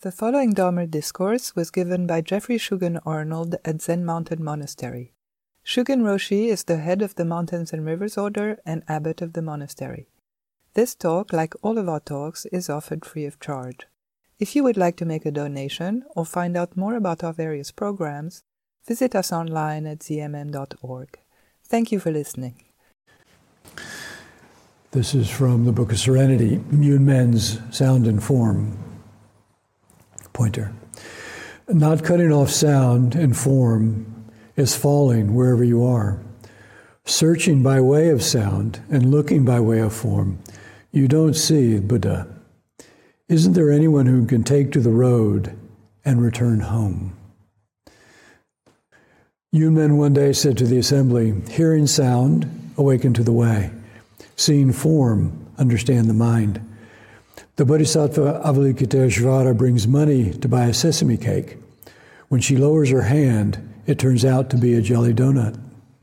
The following Dharma discourse was given by Jeffrey Shugen Arnold at Zen Mountain Monastery. Shugen Roshi is the head of the Mountains and Rivers Order and abbot of the monastery. This talk, like all of our talks, is offered free of charge. If you would like to make a donation or find out more about our various programs, visit us online at zmm.org. Thank you for listening. This is from the Book of Serenity, Yunmen's Sound and Form. Pointer. Not cutting off sound and form is falling wherever you are. Searching by way of sound and looking by way of form, you don't see Buddha. Isn't there anyone who can take to the road and return home? Yunmen one day said to the assembly, hearing sound, awaken to the way. Seeing form, understand the mind. The Bodhisattva Avalokiteshvara brings money to buy a sesame cake. When she lowers her hand, it turns out to be a jelly donut.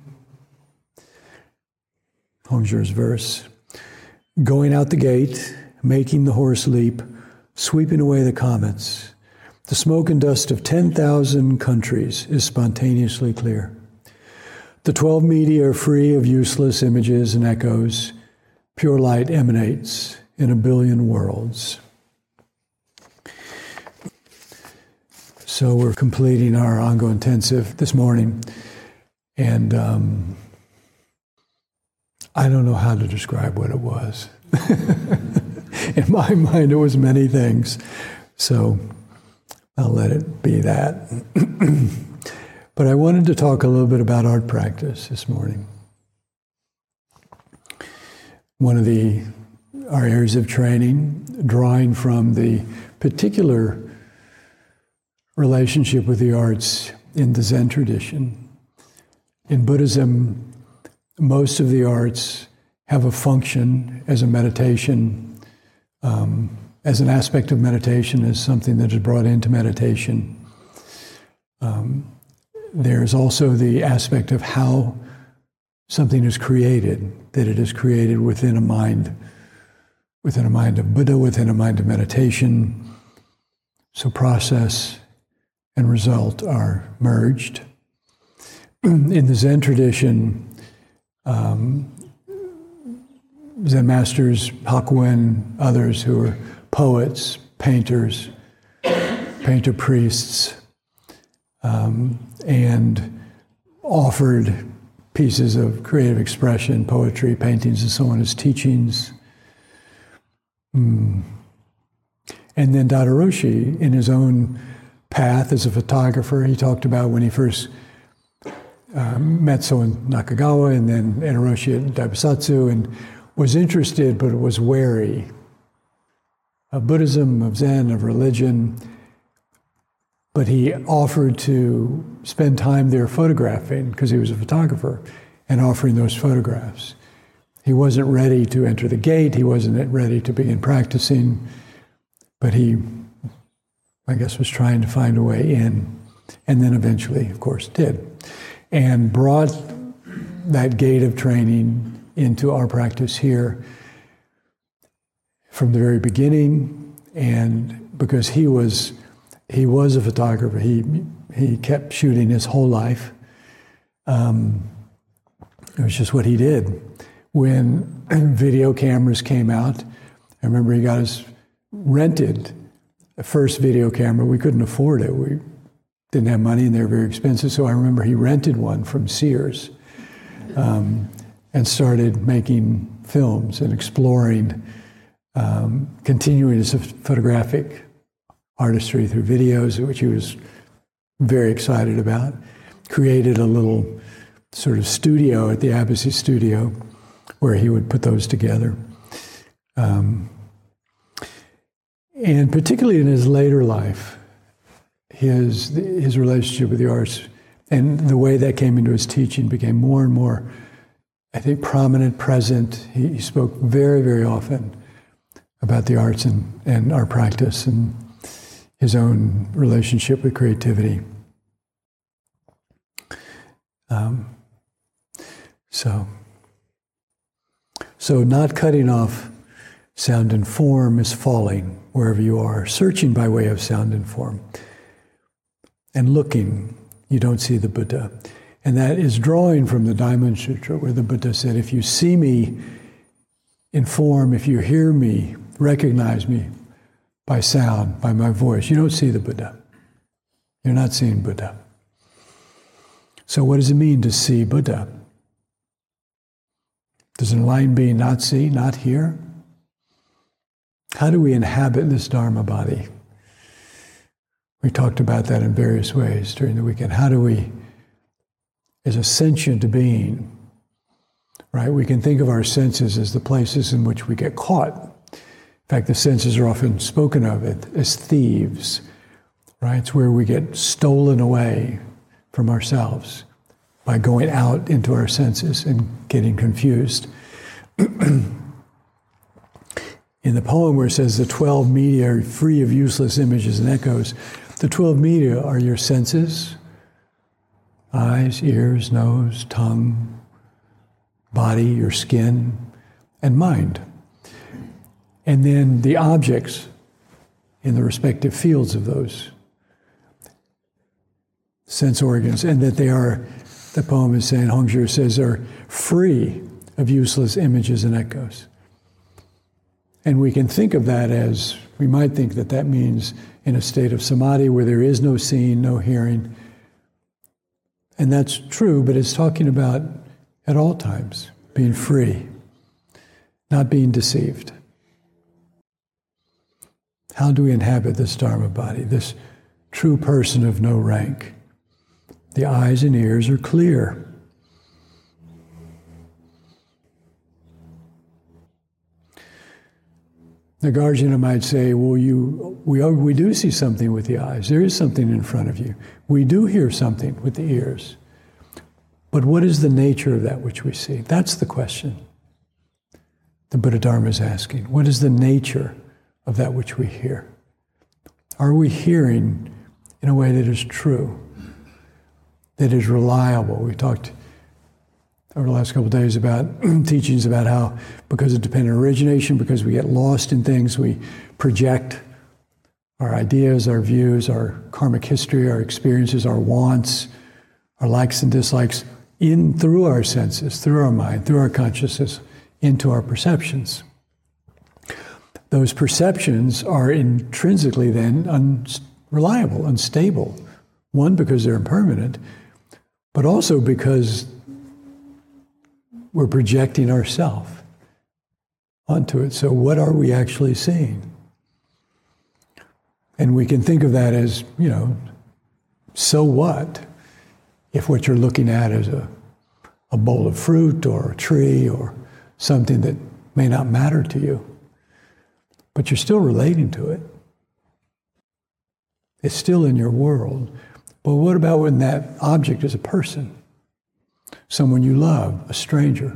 Hongzhi's verse. Going out the gate, making the horse leap, sweeping away the comets. The smoke and dust of 10,000 countries is spontaneously clear. The 12 media are free of useless images and echoes. Pure light emanates in a billion worlds. So we're completing our Ango Intensive this morning, and I don't know how to describe what it was. In my mind, it was many things, so I'll let it be that. But I wanted to talk a little bit about art practice this morning. One of our areas of training, drawing from the particular relationship with the arts in the Zen tradition. In Buddhism, most of the arts have a function as a meditation, as an aspect of meditation, as something that is brought into meditation. There's also the aspect of how something is created, that it is created within a mind of Buddha, within a mind of meditation. So process and result are merged. In the Zen tradition, Zen masters, Hakuin, others who are poets, painters, painter priests, and offered pieces of creative expression, poetry, paintings, and so on as teachings. And then Dada Roshi, in his own path as a photographer, he talked about when he first met Soen Nakagawa and then Enoroshi at Daibosatsu, and was interested but was wary of Buddhism, of Zen, of religion. But he offered to spend time there photographing, because he was a photographer, and offering those photographs. He wasn't ready to enter the gate, he wasn't ready to begin practicing, but he, I guess, was trying to find a way in, and then eventually, of course, did. And brought that gate of training into our practice here from the very beginning, and because he was a photographer, he kept shooting his whole life. It was just what he did. When video cameras came out, I remember he got his rented first video camera. We couldn't afford it. We didn't have money and they were very expensive. So I remember he rented one from Sears and started making films and exploring, continuing his photographic artistry through videos, which he was very excited about. Created a little sort of studio at the Abbasid Studio where he would put those together. And particularly in his later life, his relationship with the arts and the way that came into his teaching became more and more, I think, prominent, present. He spoke very, very often about the arts and our practice and his own relationship with creativity. So not cutting off sound and form is falling. wherever you are, searching by way of sound and form. And looking, you don't see the Buddha. And that is drawing from the Diamond Sutra, where the Buddha said, if you see me in form, if you hear me, recognize me by sound, by my voice, you don't see the Buddha. You're not seeing Buddha. So what does it mean to see Buddha? Does an enlightened being not see, not hear? How do we inhabit this Dharma body? We talked about that in various ways during the weekend. How do we, as a sentient being, right? We can think of our senses as the places in which we get caught. In fact, the senses are often spoken of as thieves, right? It's where we get stolen away from ourselves by going out into our senses and getting confused. In the poem where it says the 12 media are free of useless images and echoes, the 12 media are your senses, eyes, ears, nose, tongue, body, your skin, and mind. And then the objects in the respective fields of those sense organs, and that they are, the poem is saying, Hongzhi says, are free of useless images and echoes. And we can think of that as, we might think that that means in a state of samadhi where there is no seeing, no hearing. And that's true, but it's talking about at all times being free, not being deceived. How do we inhabit this Dharma body, this true person of no rank? The eyes and ears are clear. Nagarjuna might say, well, we do see something with the eyes. There is something in front of you. We do hear something with the ears. But what is the nature of that which we see? That's the question the Buddha Dharma is asking. What is the nature of that which we hear? Are we hearing in a way that is true, that is reliable? We talked over the last couple of days about teachings about how, because of dependent origination, because we get lost in things, we project our ideas, our views, our karmic history, our experiences, our wants, our likes and dislikes through our senses, through our mind, through our consciousness, into our perceptions. Those perceptions are intrinsically then unreliable, unstable. One, because they're impermanent, but also because we're projecting ourselves onto it. So what are we actually seeing? And we can think of that as, so what if what you're looking at is a bowl of fruit or a tree or something that may not matter to you, but you're still relating to it. It's still in your world. But what about when that object is a person? Someone you love, a stranger.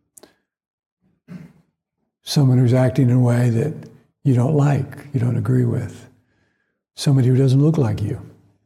Someone who's acting in a way that you don't like, you don't agree with. Somebody who doesn't look like you.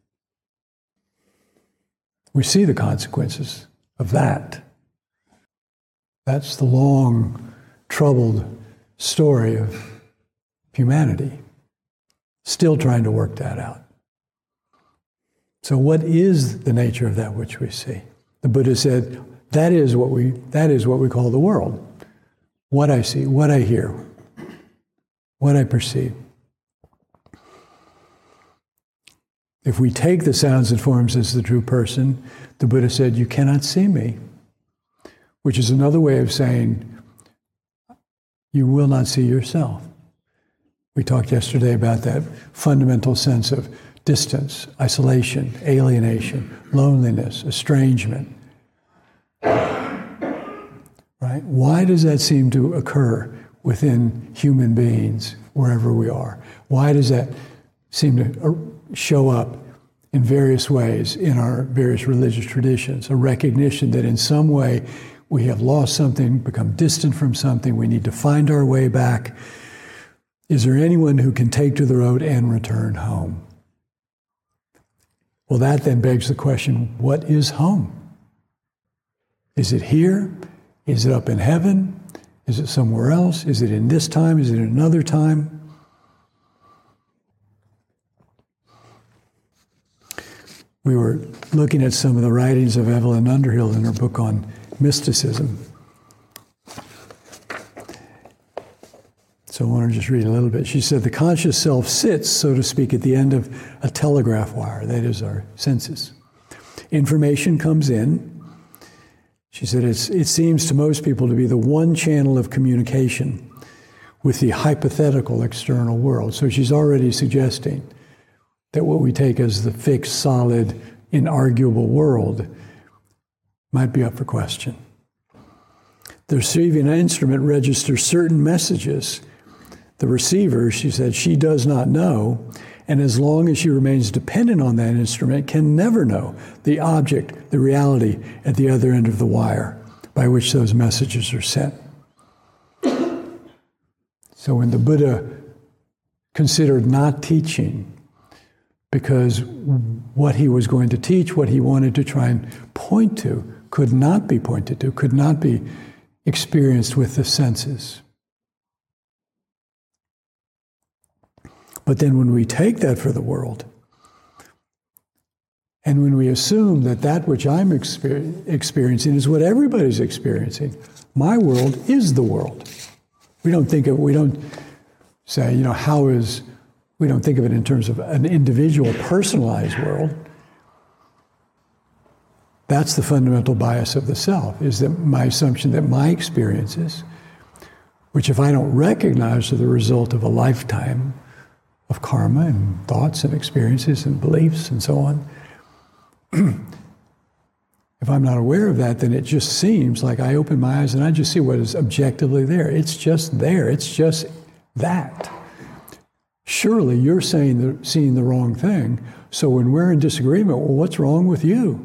We see the consequences of that. That's the long, troubled story of humanity, still trying to work that out. So what is the nature of that which we see? The Buddha said, that is what we call the world. What I see, what I hear, what I perceive. If we take the sounds and forms as the true person, the Buddha said, you cannot see me, which is another way of saying you will not see yourself. We talked yesterday about that fundamental sense of distance, isolation, alienation, loneliness, estrangement. Right? Why does that seem to occur within human beings, wherever we are? Why does that seem to show up in various ways in our various religious traditions? A recognition that in some way we have lost something, become distant from something, we need to find our way back. Is there anyone who can take to the road and return home? Well, that then begs the question, what is home? Is it here? Is it up in heaven? Is it somewhere else? Is it in this time? Is it in another time? We were looking at some of the writings of Evelyn Underhill in her book on mysticism. So I want to just read a little bit. She said, the conscious self sits, so to speak, at the end of a telegraph wire, that is our senses. Information comes in. She said, it seems to most people to be the one channel of communication with the hypothetical external world. So she's already suggesting that what we take as the fixed, solid, inarguable world might be up for question. The receiving instrument registers certain messages. The receiver, she said, she does not know, and as long as she remains dependent on that instrument, can never know the object, the reality at the other end of the wire by which those messages are sent. So when the Buddha considered not teaching, because what he was going to teach, what he wanted to try and point to, could not be pointed to, could not be experienced with the senses. But then when we take that for the world, and when we assume that that which I'm experiencing is what everybody's experiencing, my world is the world. We don't say, we don't think of it in terms of an individual, personalized world. That's the fundamental bias of the self, is that my assumption that my experiences, which if I don't recognize are the result of a lifetime of karma and thoughts and experiences and beliefs and so on, if I'm not aware of that, then it just seems like I open my eyes and I just see what is objectively there. It's just there. It's just that. Surely you're seeing the wrong thing. So when we're in disagreement, well, what's wrong with you?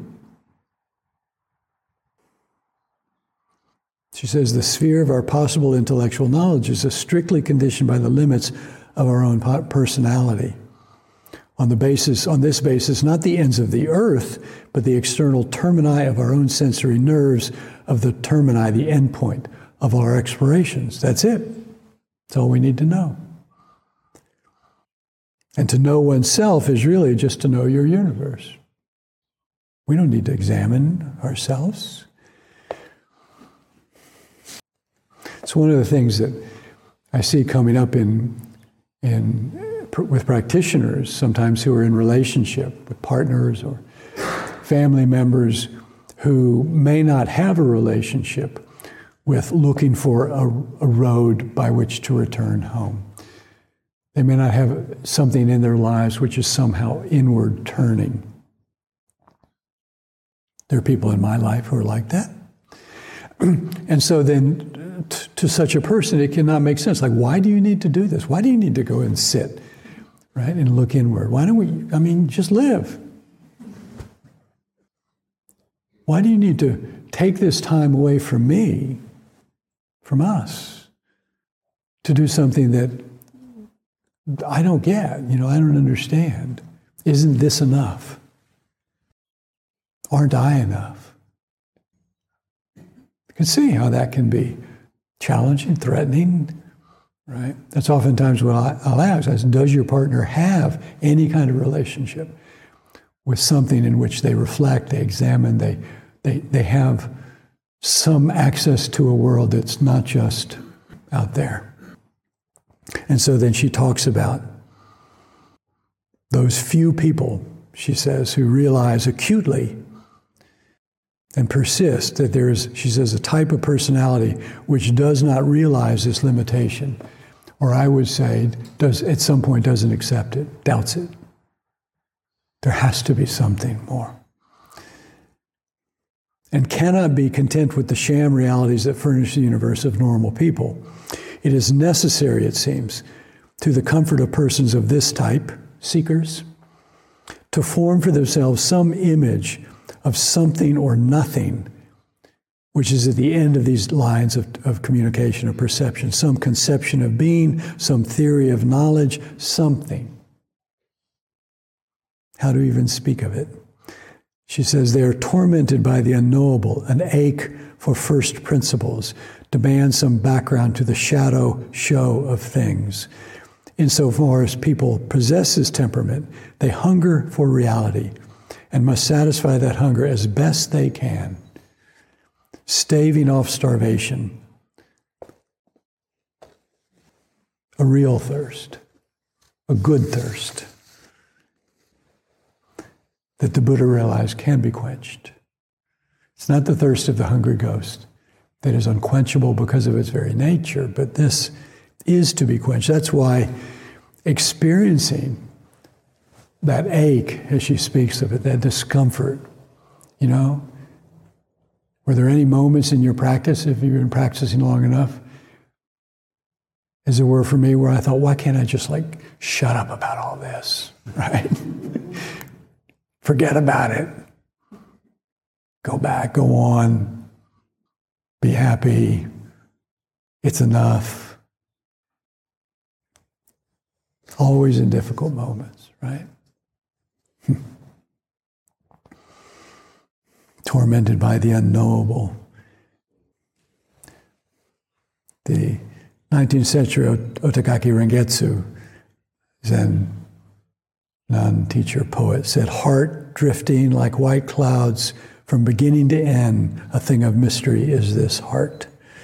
She says, the sphere of our possible intellectual knowledge is strictly conditioned by the limits of our own personality. On this basis, not the ends of the earth, but the external termini of our own sensory nerves, of the termini, the end point of our explorations. That's it. That's all we need to know. And to know oneself is really just to know your universe. We don't need to examine ourselves. It's one of the things that I see coming up with practitioners, sometimes who are in relationship with partners or family members who may not have a relationship with looking for a road by which to return home. They may not have something in their lives which is somehow inward turning. There are people in my life who are like that. And so then to such a person, it cannot make sense. Like, why do you need to do this? Why do you need to go and sit, right, and look inward? Why don't we, just live. Why do you need to take this time away from me, from us, to do something that I don't get, I don't understand? Isn't this enough? Aren't I enough? You can see how that can be challenging, threatening, right? That's oftentimes what I'll ask. Does your partner have any kind of relationship with something in which they reflect, they examine, they have some access to a world that's not just out there? And so then she talks about those few people, she says, who realize acutely and persist that there is, she says, a type of personality which does not realize this limitation, or I would say, at some point doesn't accept it, doubts it. There has to be something more. And cannot be content with the sham realities that furnish the universe of normal people. It is necessary, it seems, to the comfort of persons of this type, seekers, to form for themselves some image of something or nothing, which is at the end of these lines of communication, of perception, some conception of being, some theory of knowledge, something. How to even speak of it? She says they are tormented by the unknowable, an ache for first principles, demand some background to the shadow show of things. Insofar as people possess this temperament, they hunger for reality and must satisfy that hunger as best they can, staving off starvation, a real thirst, a good thirst that the Buddha realized can be quenched. It's not the thirst of the hungry ghost that is unquenchable because of its very nature, but this is to be quenched. That's why experiencing that ache, as she speaks of it, that discomfort, were there any moments in your practice, if you've been practicing long enough, as it were for me, where I thought, why can't I just shut up about all this, right? Forget about it. Go back, go on, be happy. It's enough. Always in difficult moments, right? Tormented by the unknowable. The 19th century Otagaki Rengetsu, Zen nun, teacher, poet, said, "Heart drifting like white clouds from beginning to end, a thing of mystery is this heart."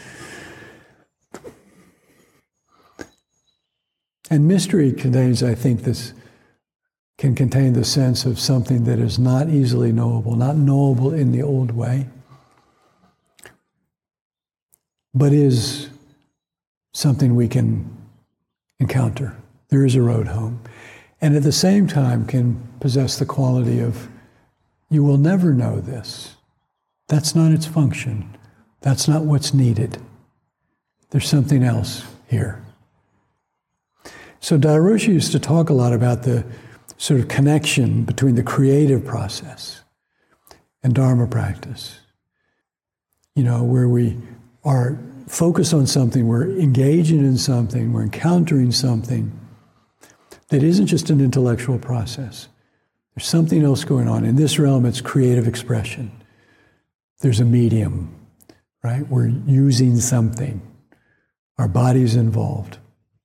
And mystery contains, I think, can contain the sense of something that is not easily knowable, not knowable in the old way, but is something we can encounter. There is a road home. And at the same time can possess the quality of, you will never know this. That's not its function. That's not what's needed. There's something else here. So Daido Roshi used to talk a lot about the sort of connection between the creative process and Dharma practice. Where we are focused on something, we're engaging in something, we're encountering something that isn't just an intellectual process. There's something else going on. In this realm, it's creative expression. There's a medium, right? We're using something. Our body's involved.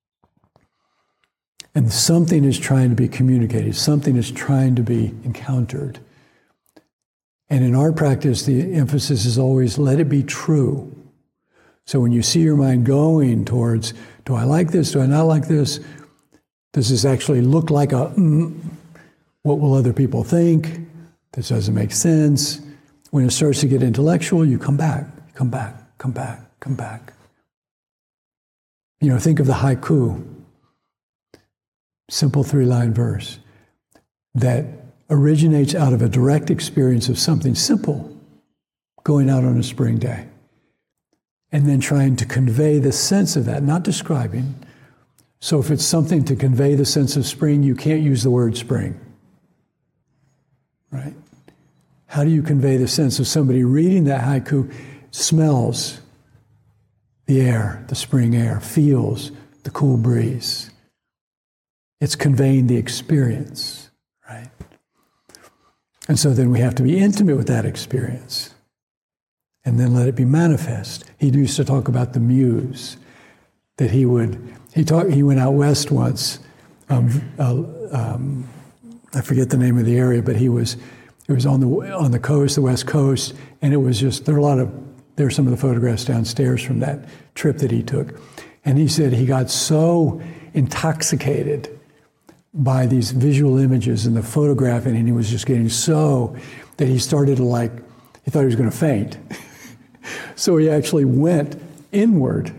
And something is trying to be communicated. Something is trying to be encountered. And in our practice, the emphasis is always, let it be true. So when you see your mind going towards, do I like this? Do I not like this? Does this actually look like what will other people think? This doesn't make sense. When it starts to get intellectual, you come back, come back, come back, come back. Think of the haiku, simple 3-line verse that originates out of a direct experience of something simple, going out on a spring day, and then trying to convey the sense of that, not describing. So if it's something to convey the sense of spring, you can't use the word spring, right? How do you convey the sense of somebody reading that haiku, smells the air, the spring air, feels the cool breeze? It's conveying the experience, right? And so then we have to be intimate with that experience and then let it be manifest. He used to talk about the muse, that he went out west once. I forget the name of the area, but it was on the coast, the West Coast, and it was just, there are some of the photographs downstairs from that trip that he took. And he said he got so intoxicated by these visual images and the photographing, and he was just getting so that he started to he thought he was going to faint. So he actually went inward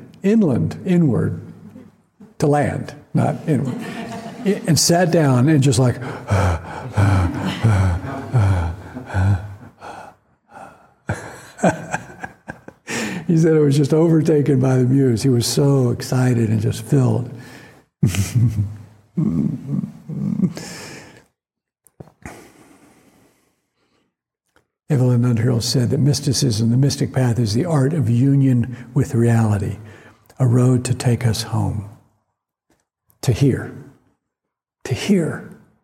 to land, not inward, and sat down and just he said it was just overtaken by the muse. He was so excited and just filled. Evelyn Underhill said that mysticism, the mystic path, is the art of union with reality, a road to take us home. To hear. To hear.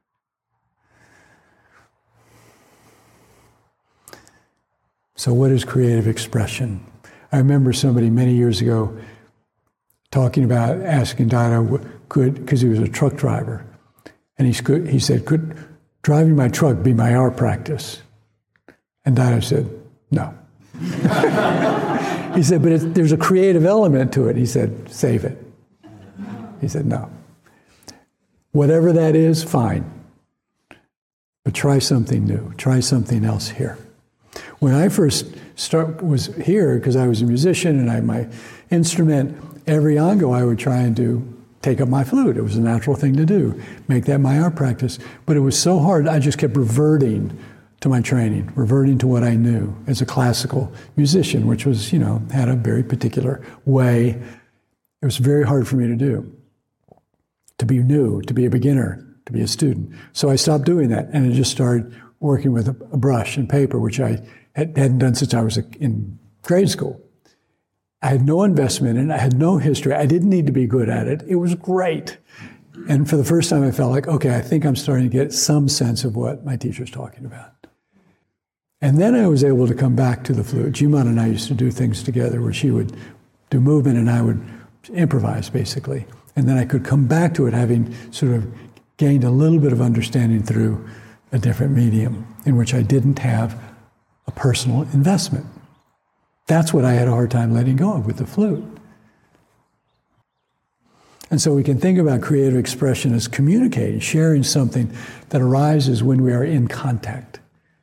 So what is creative expression? I remember somebody many years ago talking about asking Daido, because he was a truck driver, and he said, could driving my truck be my art practice? And Dada said, no. He said, but there's a creative element to it. He said, save it. He said, no. Whatever that is, fine. But try something new. Try something else here. When I first was here, because I was a musician and I had my instrument, every ango I would try and do, take up my flute. It was a natural thing to do, make that my art practice. But it was so hard, I just kept reverting to my training, reverting to what I knew as a classical musician, which was, had a very particular way. It was very hard for me to do, to be new, to be a beginner, to be a student. So I stopped doing that, and I just started working with a brush and paper, which I hadn't done since I was in grade school. I had no investment in it. I had no history. I didn't need to be good at it. It was great. And for the first time, I felt like, okay, I think I'm starting to get some sense of what my teacher's talking about. And then I was able to come back to the flute. Jimon and I used to do things together where she would do movement and I would improvise, basically. And then I could come back to it having sort of gained a little bit of understanding through a different medium in which I didn't have a personal investment. That's what I had a hard time letting go of with the flute. And so we can think about creative expression as communicating, sharing something that arises when we are in contact,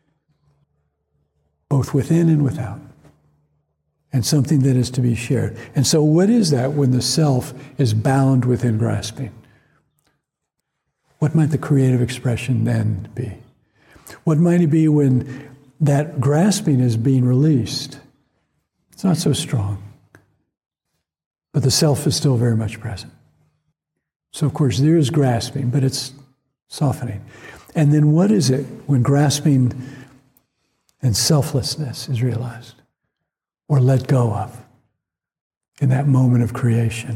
both within and without, and something that is to be shared. And so what is that when the self is bound within grasping? What might the creative expression then be? What might it be when that grasping is being released? It's not so strong, but the self is still very much present. So, of course, there is grasping, but it's softening. And then what is it when grasping and selflessness is realized or let go of in that moment of creation?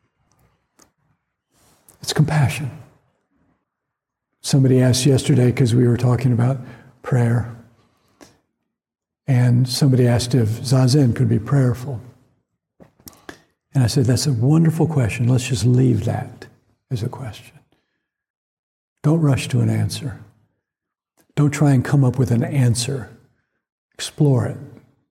It's compassion. Somebody asked yesterday, because we were talking about prayer, and somebody asked if Zazen could be prayerful. And I said, that's a wonderful question. Let's just leave that as a question. Don't rush to an answer. Don't try and come up with an answer. Explore it.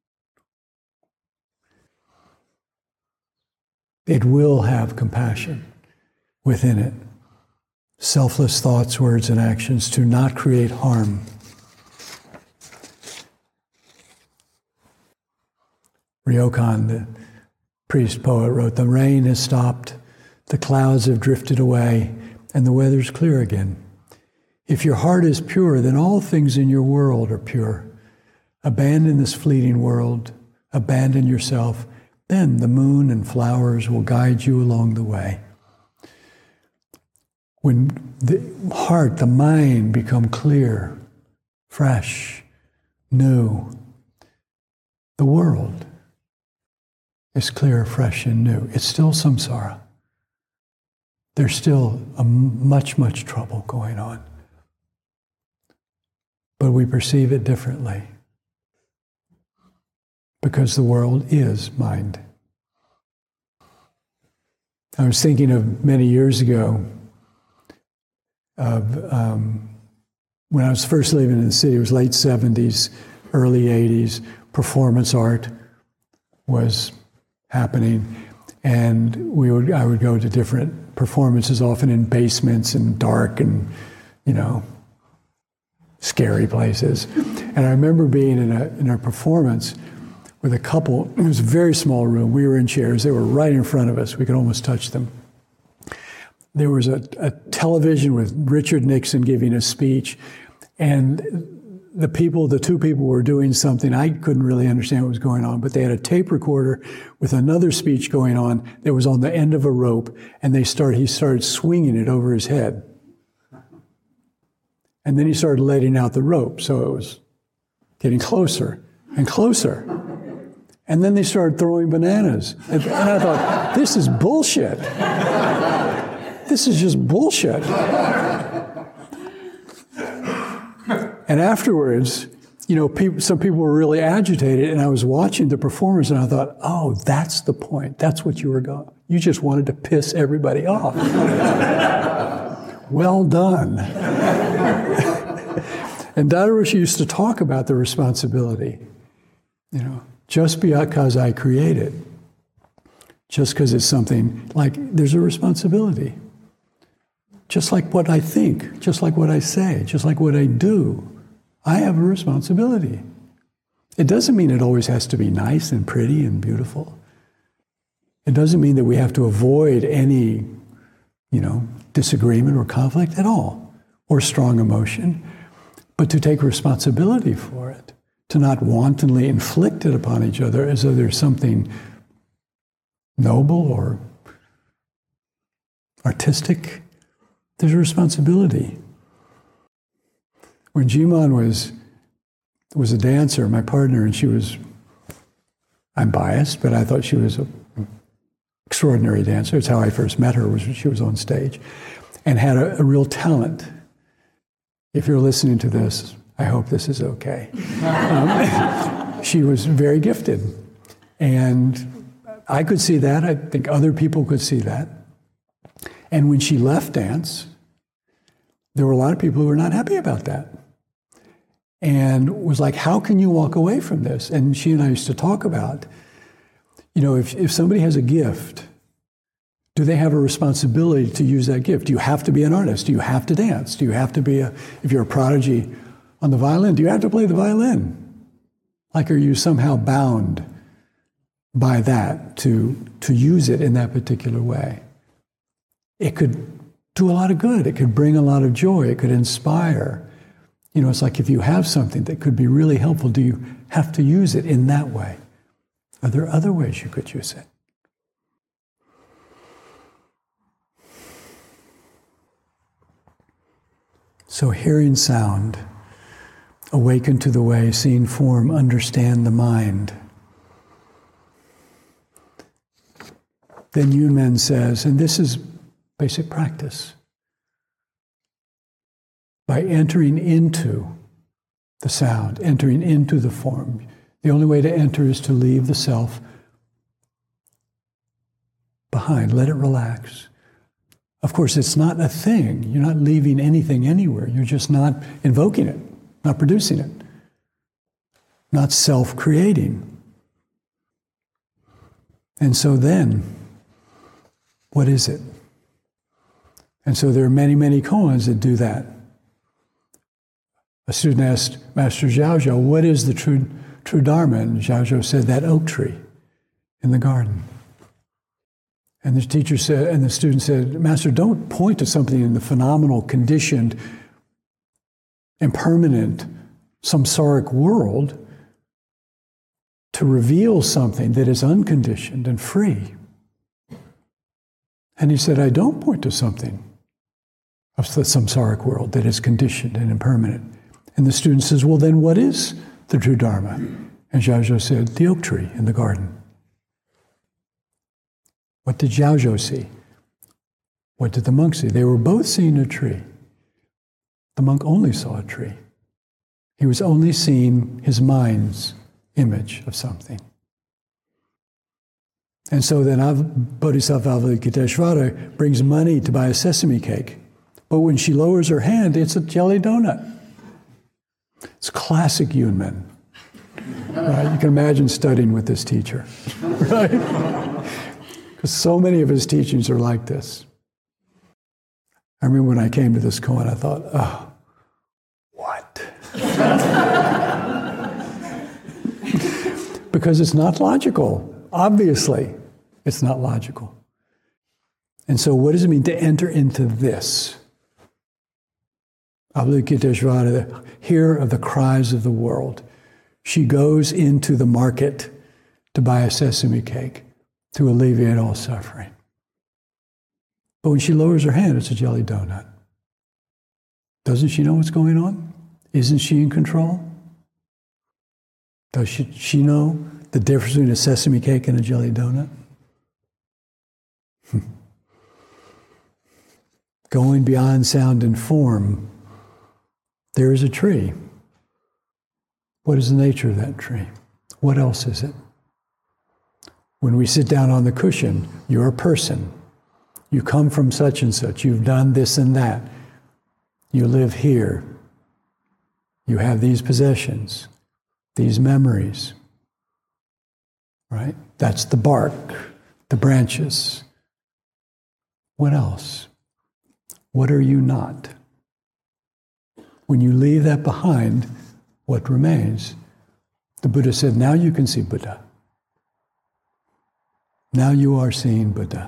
It will have compassion within it. Selfless thoughts, words, and actions to not create harm. Ryokan, the priest poet, wrote, "The rain has stopped, the clouds have drifted away, and the weather's clear again. If your heart is pure, then all things in your world are pure. Abandon this fleeting world, abandon yourself, then the moon and flowers will guide you along the way." When the heart, the mind become clear, fresh, new, the world is clear, fresh, and new. It's still samsara. There's still much, much trouble going on. But we perceive it differently because the world is mind. I was thinking of many years ago of when I was first living in the city. It was late 70s, early 80s. Performance art was happening, and I would go to different performances, often in basements and dark and, scary places. And I remember being in a performance with a couple. It was a very small room. We were in chairs. They were right in front of us. We could almost touch them. There was a television with Richard Nixon giving a speech, and the two people were doing something. I couldn't really understand what was going on, but they had a tape recorder with another speech going on that was on the end of a rope, and he started swinging it over his head. And then he started letting out the rope, so it was getting closer and closer. And then they started throwing bananas. And I thought, this is bullshit. This is just bullshit. And afterwards, some people were really agitated, and I was watching the performance, and I thought, oh, that's the point. That's what you were going. You just wanted to piss everybody off. Well done. And Dada Roshi used to talk about the responsibility. Just because I create it, just because it's something, like there's a responsibility. Just like what I think, just like what I say, just like what I do, I have a responsibility. It doesn't mean it always has to be nice and pretty and beautiful. It doesn't mean that we have to avoid any, disagreement or conflict at all, or strong emotion, but to take responsibility for it, to not wantonly inflict it upon each other as though there's something noble or artistic. There's a responsibility. When Jimon was a dancer, my partner, and I'm biased, but I thought she was an extraordinary dancer. It's how I first met her, was when she was on stage, and had a real talent. If you're listening to this, I hope this is okay. She was very gifted. And I could see that. I think other people could see that. And when she left dance, there were a lot of people who were not happy about that. And was like, how can you walk away from this? And she and I used to talk about, if somebody has a gift, do they have a responsibility to use that gift? Do you have to be an artist? Do you have to dance? Do you have to be if you're a prodigy on the violin, do you have to play the violin? Like, are you somehow bound by that to use it in that particular way? It could do a lot of good. It could bring a lot of joy. It could inspire. It's like if you have something that could be really helpful, do you have to use it in that way? Are there other ways you could use it? So hearing sound, awaken to the way, seeing form, understand the mind. Then Yunmen says, and this is basic practice, by entering into the sound, entering into the form. The only way to enter is to leave the self behind. Let it relax. Of course, it's not a thing. You're not leaving anything anywhere. You're just not invoking it, not producing it, not self-creating. And so then, what is it? And so there are many, many koans that do that. A student asked Master Zhaozhou, what is the true Dharma? And Zhaozhou said, that oak tree in the garden. And the teacher said, and the student said, Master, don't point to something in the phenomenal, conditioned, impermanent, samsaric world to reveal something that is unconditioned and free. And he said, I don't point to something of the samsaric world that is conditioned and impermanent. And the student says, well, then what is the true Dharma? And Zhaozhou said, the oak tree in the garden. What did Zhaozhou see? What did the monk see? They were both seeing a tree. The monk only saw a tree. He was only seeing his mind's image of something. And so then Bodhisattva Avalokiteshvara brings money to buy a sesame cake. But when she lowers her hand, it's a jelly donut. It's classic Yunmen. Right? You can imagine studying with this teacher. Right? Because so many of his teachings are like this. I remember when I came to this koan, I thought, oh, what? Because it's not logical. Obviously, it's not logical. And so what does it mean to enter into this? Avalokiteshvara, hear of the cries of the world. She goes into the market to buy a sesame cake to alleviate all suffering. But when she lowers her hand, it's a jelly donut. Doesn't she know what's going on? Isn't she in control? Does she know the difference between a sesame cake and a jelly donut? Going beyond sound and form, there is a tree. What is the nature of that tree? What else is it? When we sit down on the cushion, you're a person. You come from such and such. You've done this and that. You live here. You have these possessions, these memories, right? That's the bark, the branches. What else? What are you not? When you leave that behind, what remains? The Buddha said, now you can see Buddha. Now you are seeing Buddha.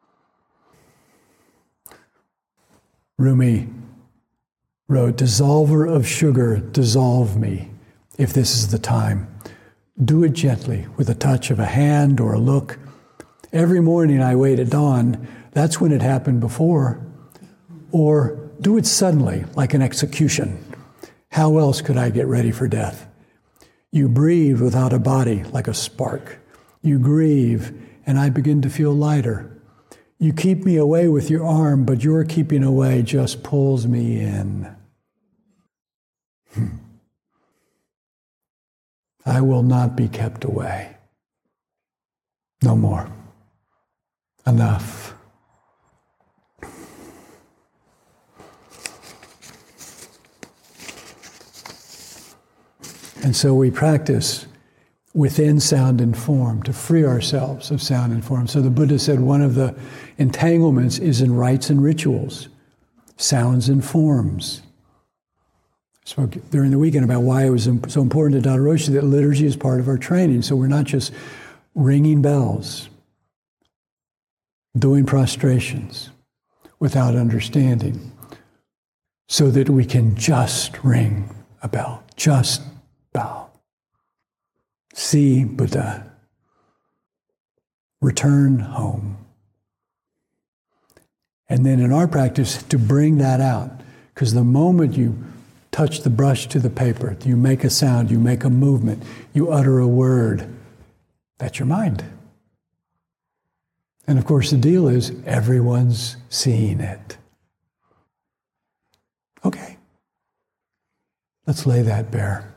Rumi wrote, dissolver of sugar, dissolve me, if this is the time. Do it gently, with a touch of a hand or a look. Every morning I wait at dawn, that's when it happened before. Or do it suddenly, like an execution. How else could I get ready for death? You breathe without a body, like a spark. You grieve, and I begin to feel lighter. You keep me away with your arm, but your keeping away just pulls me in. I will not be kept away. No more. Enough. And so we practice within sound and form to free ourselves of sound and form. So the Buddha said one of the entanglements is in rites and rituals, sounds and forms. I spoke during the weekend about why it was so important to Dada Roshi that liturgy is part of our training. So we're not just ringing bells, doing prostrations without understanding, so that we can just ring a bell, just bow. See Buddha. Return home. And then in our practice, to bring that out, because the moment you touch the brush to the paper, you make a sound, you make a movement, you utter a word, that's your mind. And of course the deal is everyone's seeing it. Okay, let's lay that bare.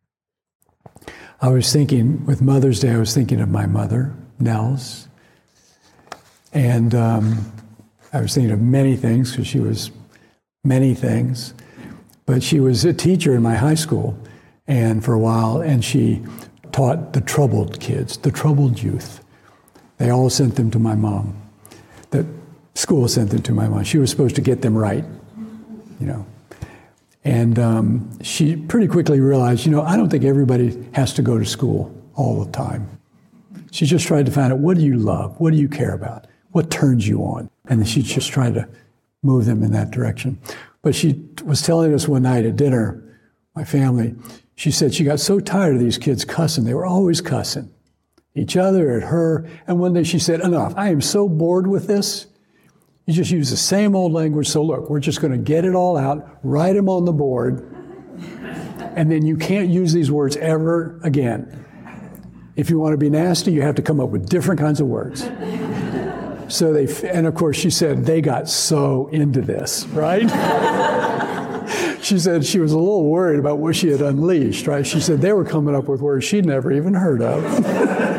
I was thinking, with Mother's Day, I was thinking of my mother, Nels. And I was thinking of many things, because she was many things. But she was a teacher in my high school, and for a while, and she taught the troubled kids, the troubled youth. They all sent them to my mom. The school sent them to my mom. She was supposed to get them right, you know. And she pretty quickly realized, I don't think everybody has to go to school all the time. She just tried to find out, what do you love? What do you care about? What turns you on? And she just tried to move them in that direction. But she was telling us one night at dinner, my family, she said she got so tired of these kids cussing. They were always cussing, each other, at her. And one day she said, enough, I am so bored with this. You just use the same old language, so look, we're just going to get it all out, write them on the board, and then you can't use these words ever again. If you want to be nasty, you have to come up with different kinds of words. So and of course she said they got so into this, right? She said she was a little worried about what she had unleashed, right? She said they were coming up with words she'd never even heard of.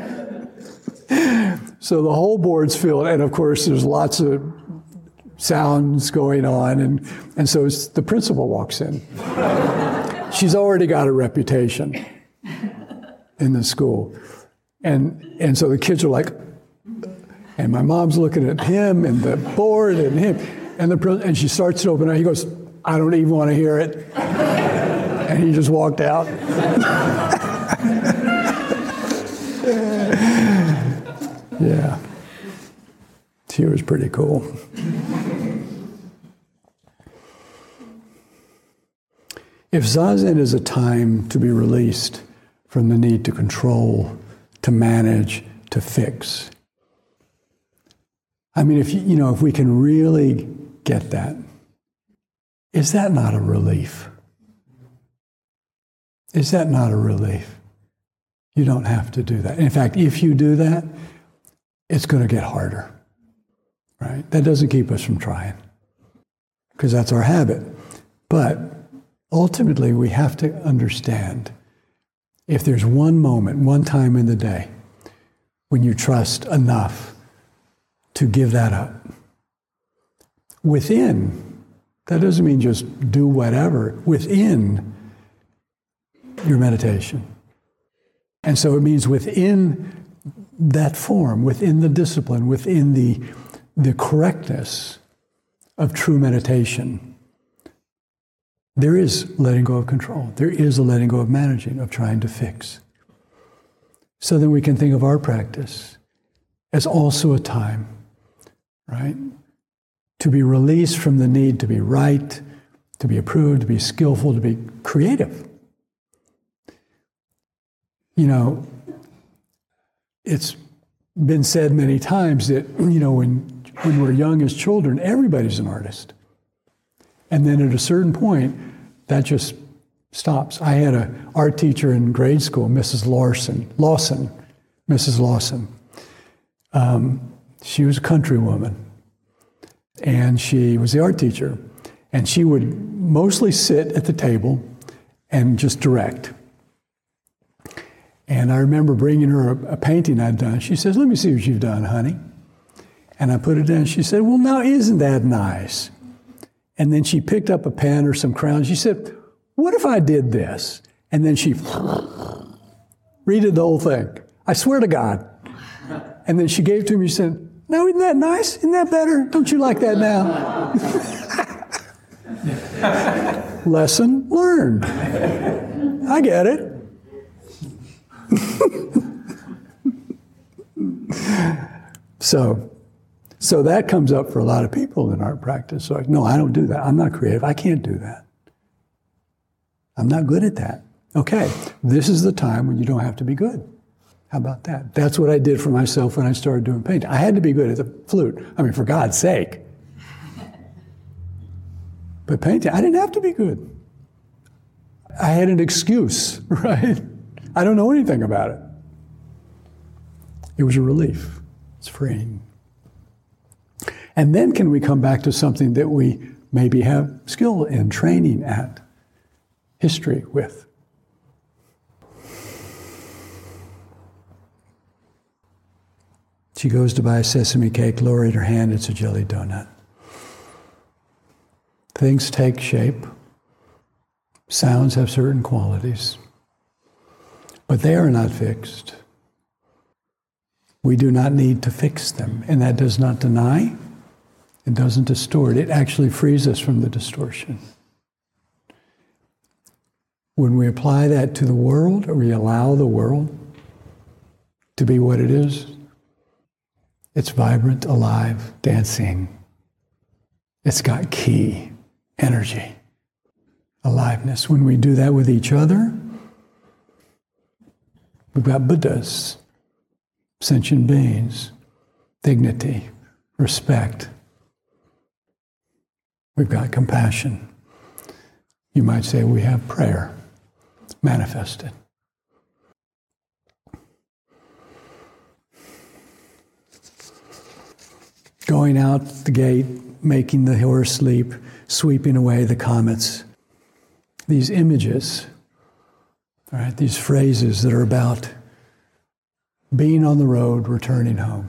So the whole board's filled, and of course there's lots of sounds going on, and so the principal walks in. She's already got a reputation in the school. And so the kids are like, and my mom's looking at him and the board and him, and she starts to open up. He goes, I don't even want to hear it. And he just walked out. Yeah. She was pretty cool. If Zazen is a time to be released from the need to control, to manage, to fix, I mean, if we can really get that, is that not a relief? Is that not a relief? You don't have to do that. In fact, if you do that, it's going to get harder, right? That doesn't keep us from trying, because that's our habit. But ultimately, we have to understand, if there's one moment, one time in the day, when you trust enough to give that up, within, that doesn't mean just do whatever, within your meditation. And so it means within that form, within the discipline, within the correctness of true meditation, there is letting go of control. There is a letting go of managing, of trying to fix. So then we can think of our practice as also a time, right, to be released from the need to be right, to be approved, to be skillful, to be creative. You know, it's been said many times that, you know, when we're young as children, everybody's an artist. And then at a certain point, that just stops. I had an art teacher in grade school, Mrs. Lawson. She was a country woman, and she was the art teacher. And she would mostly sit at the table and just direct. And I remember bringing her a painting I'd done. She says, "Let me see what you've done, honey." And I put it in. She said, "Well, now isn't that nice?" And then she picked up a pen or some crayons. She said, "What if I did this?" And then she redid the whole thing. I swear to God. And then she gave it to me. She said, "Now, isn't that nice? Isn't that better? Don't you like that now?" Lesson learned. I get it. So that comes up for a lot of people in art practice. So, no, I don't do that. I'm not creative. I can't do that. I'm not good at that. Okay, this is the time when you don't have to be good. How about that? That's what I did for myself when I started doing painting. I had to be good at the flute. I mean, for God's sake. But painting, I didn't have to be good. I had an excuse, right? I don't know anything about it. It was a relief. It's freeing. And then can we come back to something that we maybe have skill in, training at, history with? She goes to buy a sesame cake, lower her hand, it's a jelly donut. Things take shape. Sounds have certain qualities. But they are not fixed. We do not need to fix them. And that does not deny, it doesn't distort. It actually frees us from the distortion. When we apply that to the world, or we allow the world to be what it is, it's vibrant, alive, dancing. It's got ki, energy, aliveness. When we do that with each other, we've got Buddhas, sentient beings, dignity, respect. We've got compassion. You might say we have prayer manifested. Going out the gate, making the horse leap, sweeping away the comets. These images, all right, these phrases that are about being on the road, returning home.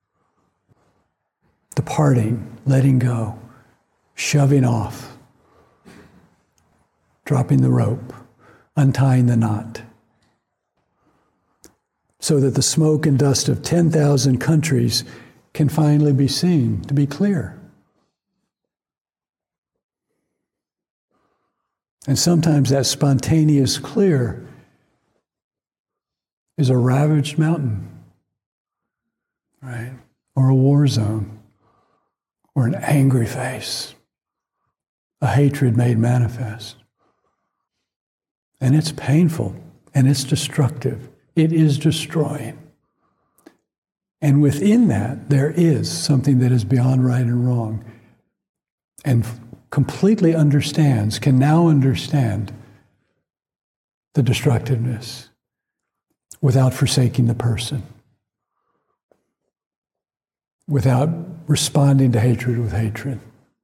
Departing, letting go, shoving off, dropping the rope, untying the knot, so that the smoke and dust of 10,000 countries can finally be seen, to be clear. And sometimes that spontaneous clear is a ravaged mountain, right? Or a war zone, or an angry face, a hatred made manifest. And it's painful, and it's destructive. It is destroying. And within that, there is something that is beyond right and wrong, and completely understands, can now understand the destructiveness without forsaking the person, without responding to hatred with hatred,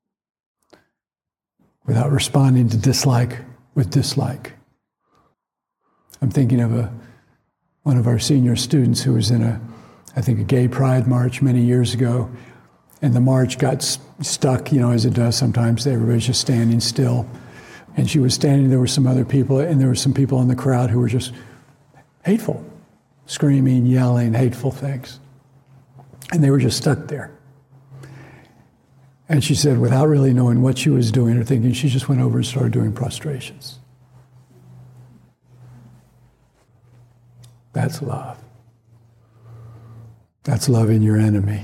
without responding to dislike with dislike. I'm thinking of one of our senior students who was in a gay pride march many years ago, and the march got stuck, as it does sometimes. Everybody's just standing still. And she was standing, there were some other people, and there were some people in the crowd who were just hateful, screaming, yelling, hateful things. And they were just stuck there. And she said, without really knowing what she was doing or thinking, she just went over and started doing prostrations. That's love. That's loving your enemy.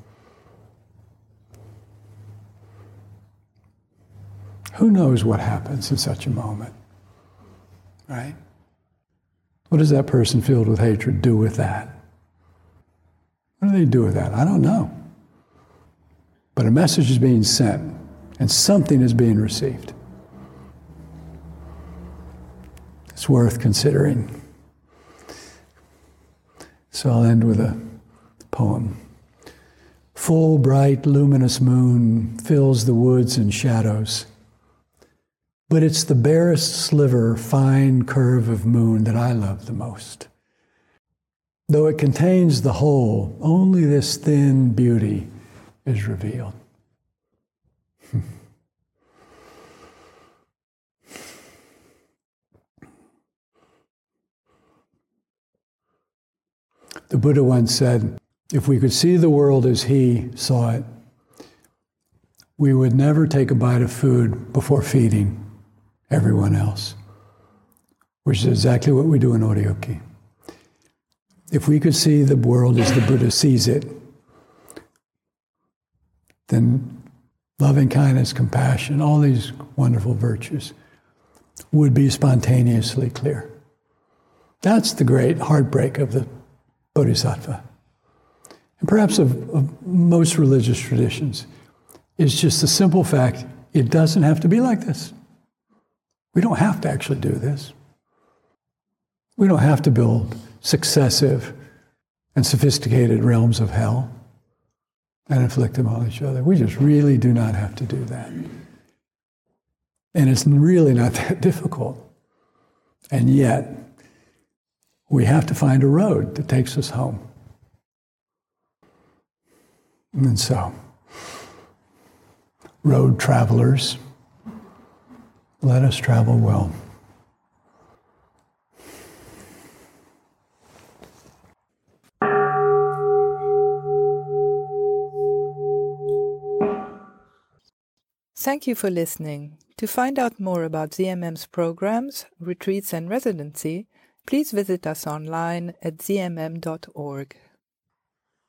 Who knows what happens in such a moment, right? What does that person filled with hatred do with that? What do they do with that? I don't know. But a message is being sent, and something is being received. It's worth considering. So I'll end with a poem. Full, bright, luminous moon fills the woods and shadows. But it's the barest sliver, fine curve of moon that I love the most. Though it contains the whole, only this thin beauty is revealed. The Buddha once said, if we could see the world as he saw it, we would never take a bite of food before feeding everyone else, which is exactly what we do in Oryoki. If we could see the world as the Buddha sees it, then loving kindness, compassion, all these wonderful virtues would be spontaneously clear. That's the great heartbreak of the Bodhisattva. And perhaps of most religious traditions, is just the simple fact, it doesn't have to be like this. We don't have to actually do this. We don't have to build successive and sophisticated realms of hell and inflict them on each other. We just really do not have to do that. And it's really not that difficult. And yet, we have to find a road that takes us home. And so, road travelers, let us travel well. Thank you for listening. To find out more about ZMM's programs, retreats, and residency, please visit us online at zmm.org.